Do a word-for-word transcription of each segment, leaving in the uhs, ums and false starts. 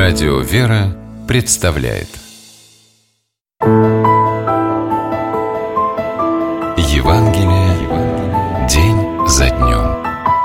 Радио «Вера» представляет Евангелие день за днем.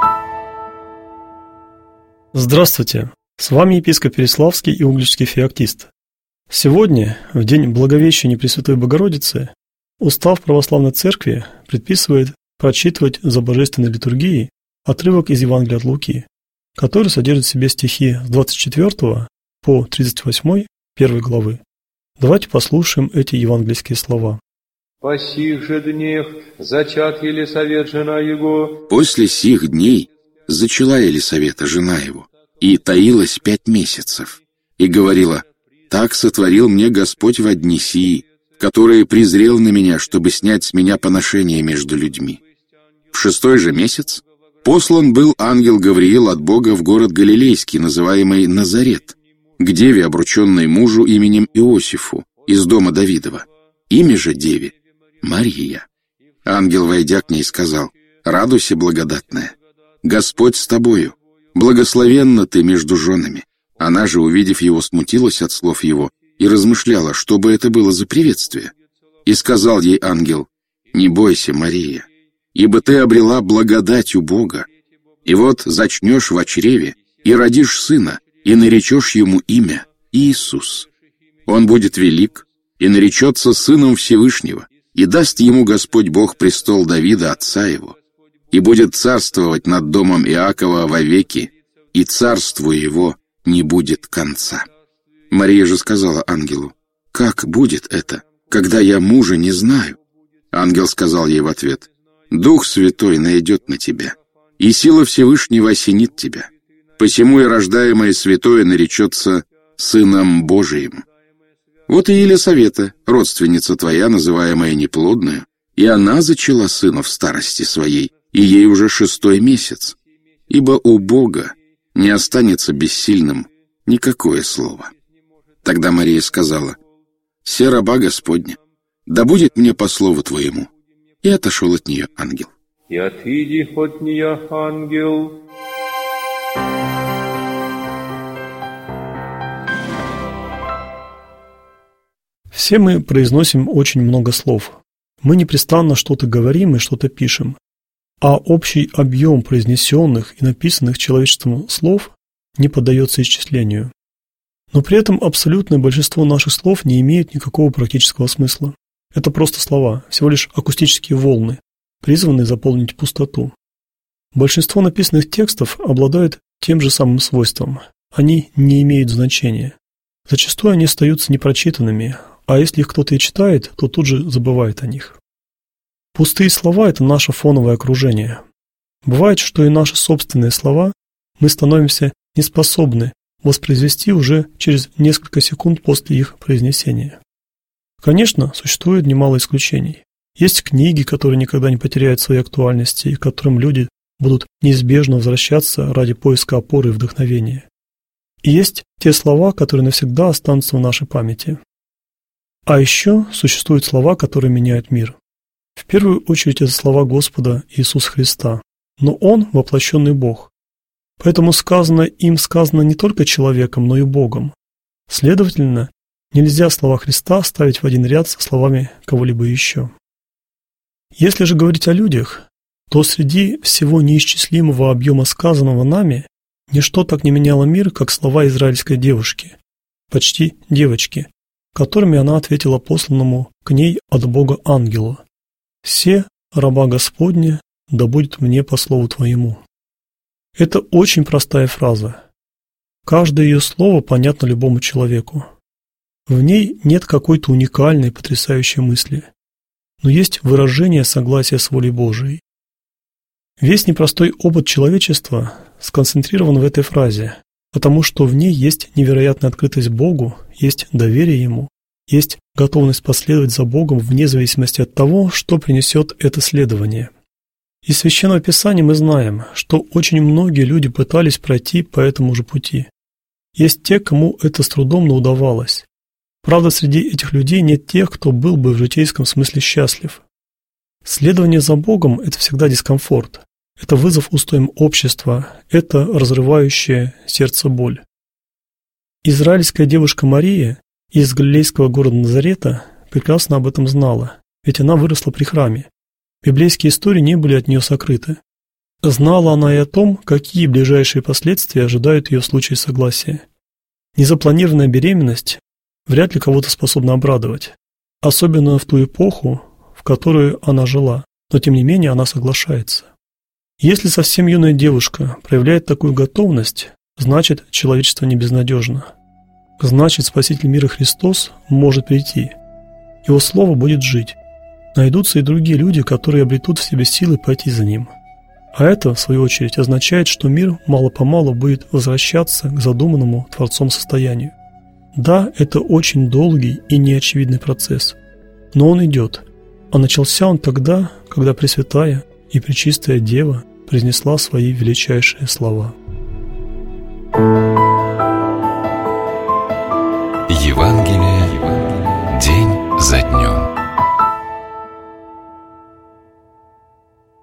Здравствуйте! С вами епископ Переславский и Угличский феоктист. Сегодня, в день Благовещения Пресвятой Богородицы, устав православной церкви предписывает прочитывать за божественной литургией отрывок из Евангелия от Луки, который содержит в себе стихи с двадцать четвёртого по тридцать восьмой первой главы. Давайте послушаем эти евангельские слова. «По сих же днях зачат Елисавет, жена его». После сих дней зачала Елисавета, жена его, и таилась пять месяцев, и говорила: «Так сотворил мне Господь во дни сии, в которые презрел на меня, чтобы снять с меня поношение между людьми». В шестой же месяц послан был ангел Гавриил от Бога в город Галилейский, называемый Назарет, к деве, обрученной мужу именем Иосифу, из дома Давидова. Имя же деве — Мария. Ангел, войдя к ней, сказал: «Радуйся, благодатная, Господь с тобою, благословенна ты между женами». Она же, увидев его, смутилась от слов его и размышляла, что бы это было за приветствие. И сказал ей ангел: «Не бойся, Мария, ибо ты обрела благодать у Бога, и вот зачнешь в чреве и родишь сына, и наречешь ему имя Иисус. Он будет велик и наречется сыном Всевышнего, и даст ему Господь Бог престол Давида, отца его, и будет царствовать над домом Иакова вовеки, и царству его не будет конца». Мария же сказала ангелу: «Как будет это, когда я мужа не знаю?» Ангел сказал ей в ответ: «Дух Святой найдет на тебя, и сила Всевышнего осенит тебя. Посему и рождаемое святое наречется Сыном Божиим. Вот и Елисавета, родственница твоя, называемая неплодную, и она зачала сына в старости своей, и ей уже шестой месяц, ибо у Бога не останется бессильным никакое слово». Тогда Мария сказала: «Се раба Господня, да будет мне по слову твоему». И отошел от нее ангел. «И отыди от нее ангел». Все мы произносим очень много слов. Мы непрестанно что-то говорим и что-то пишем. А общий объем произнесенных и написанных человечеством слов не поддается исчислению. Но при этом абсолютное большинство наших слов не имеет никакого практического смысла. Это просто слова, всего лишь акустические волны, призванные заполнить пустоту. Большинство написанных текстов обладают тем же самым свойством. Они не имеют значения. Зачастую они остаются непрочитанными, а если их кто-то и читает, то тут же забывает о них. Пустые слова – это наше фоновое окружение. Бывает, что и наши собственные слова мы становимся неспособны воспроизвести уже через несколько секунд после их произнесения. Конечно, существует немало исключений. Есть книги, которые никогда не потеряют своей актуальности и к которым люди будут неизбежно возвращаться ради поиска опоры и вдохновения. И есть те слова, которые навсегда останутся в нашей памяти. А еще существуют слова, которые меняют мир. В первую очередь это слова Господа Иисуса Христа, но Он – воплощенный Бог. Поэтому сказано им сказано не только человеком, но и Богом. Следовательно, нельзя слова Христа ставить в один ряд со словами кого-либо еще. Если же говорить о людях, то среди всего неисчислимого объема сказанного нами ничто так не меняло мир, как слова израильской девушки, почти девочки, которыми она ответила посланному к ней от Бога ангелу: «Се, раба Господня, да будет мне по слову твоему». Это очень простая фраза. Каждое ее слово понятно любому человеку. В ней нет какой-то уникальной, потрясающей мысли, но есть выражение согласия с волей Божией. Весь непростой опыт человечества сконцентрирован в этой фразе, потому что в ней есть невероятная открытость Богу, есть доверие Ему, есть готовность последовать за Богом вне зависимости от того, что принесет это следование. Из Священного Писания мы знаем, что очень многие люди пытались пройти по этому же пути. Есть те, кому это с трудом, но удавалось. Правда, среди этих людей нет тех, кто был бы в житейском смысле счастлив. Следование за Богом – это всегда дискомфорт. Это вызов устоям общества, это разрывающая сердце боль. Израильская девушка Мария из галилейского города Назарета прекрасно об этом знала, ведь она выросла при храме. Библейские истории не были от нее сокрыты. Знала она и о том, какие ближайшие последствия ожидают ее в случае согласия. Незапланированная беременность вряд ли кого-то способна обрадовать, особенно в ту эпоху, в которую она жила, но тем не менее она соглашается. Если совсем юная девушка проявляет такую готовность, значит, человечество не безнадежно. Значит, Спаситель мира Христос может прийти. Его Слово будет жить. Найдутся и другие люди, которые обретут в себе силы пойти за Ним. А это, в свою очередь, означает, что мир мало-помалу будет возвращаться к задуманному Творцом состоянию. Да, это очень долгий и неочевидный процесс, но он идет. А начался он тогда, когда Пресвятая и Пречистая Дева произнесла свои величайшие слова. Евангелие день за днем.